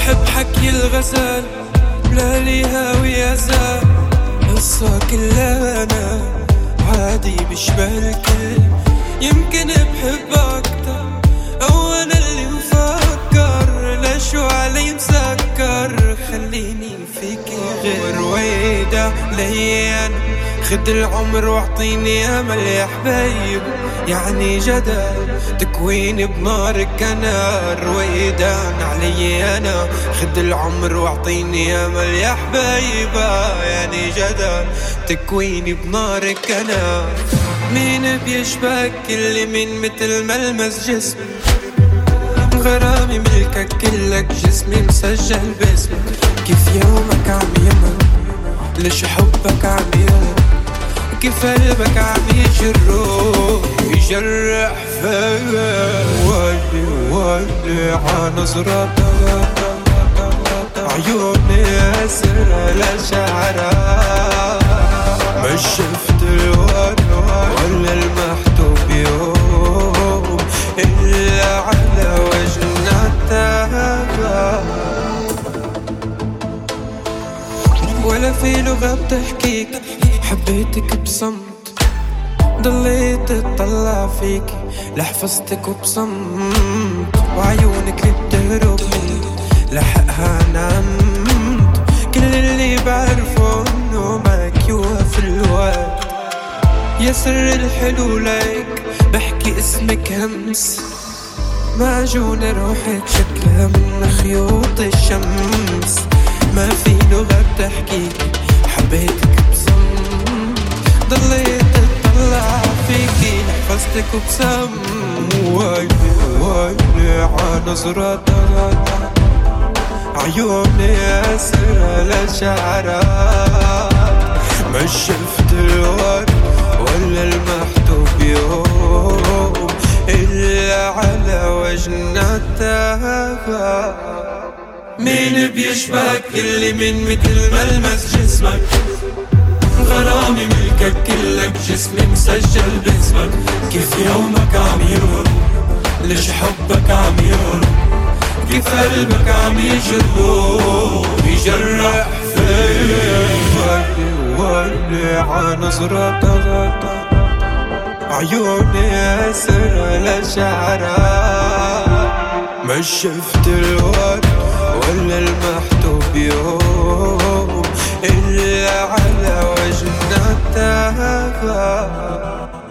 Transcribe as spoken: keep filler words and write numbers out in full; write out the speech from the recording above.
حب حكي الغزال لا لي هاوي أزال، قصة كلها أنا عادي بشبه الكل. يمكن بحب أكتر أو أنا اللي مفكر، ليش وعلي مسكر خليني فيكي غير رويدة ليا. خد العمر واعطيني امل يا حبايب، يعني جدل تكويني بنارك انا رويدان علي انا. خد العمر واعطيني امل يا حبايبة، يعني جدل تكويني بنارك انا. مين بيشبك اللي من مثل ملمس جسمي، غرامي ملكك كلك جسمي مسجل باسمك. كيف يومك عم يمر، ليش حبك عم يمر، كيف قلبك عم يجرح يجرح فيا. ويلي ويلي عالنظرة عيوني أسرى لشعرها، مش شفت الورد ولا المحتوب يوم إلا على وجهنا تابع. ولا في لغة بتحكيك حبيتك بصمت، ضليت اطلع فيك لحفظتك وبصمت. وعيونك اللي بتهرب مني لحقها نمت. كل اللي بعرفه انه معك يوقف الوقت. يا سر الحلو ليك بحكي اسمك همس، معجونة روحك شكلها من خيوط الشمس. ما في لغة بتحكيك حبيتك بصمت، ضليت اطلع فيكي لحفظتك وبصمت. ويلي ويلي عالنظرة عيوني أسرى لشعرها، مش شفت الورد ولا المحتوب يوم إلا على وجهنا تابع. مين بيشبك اللي من مثل ملمس جسمك، غرامي ملكك كلك جسمي مسجل باسمك. كيف يومك عم يمر، ليش حبك عم يمر، كيف قلبك عم يجرح يجرح فيا. ويلي ويلي عالنظرة عيوني أسرى لشعرها، مش شفت الورد ولا المحتوب يوم إلا على وجهنا تابع.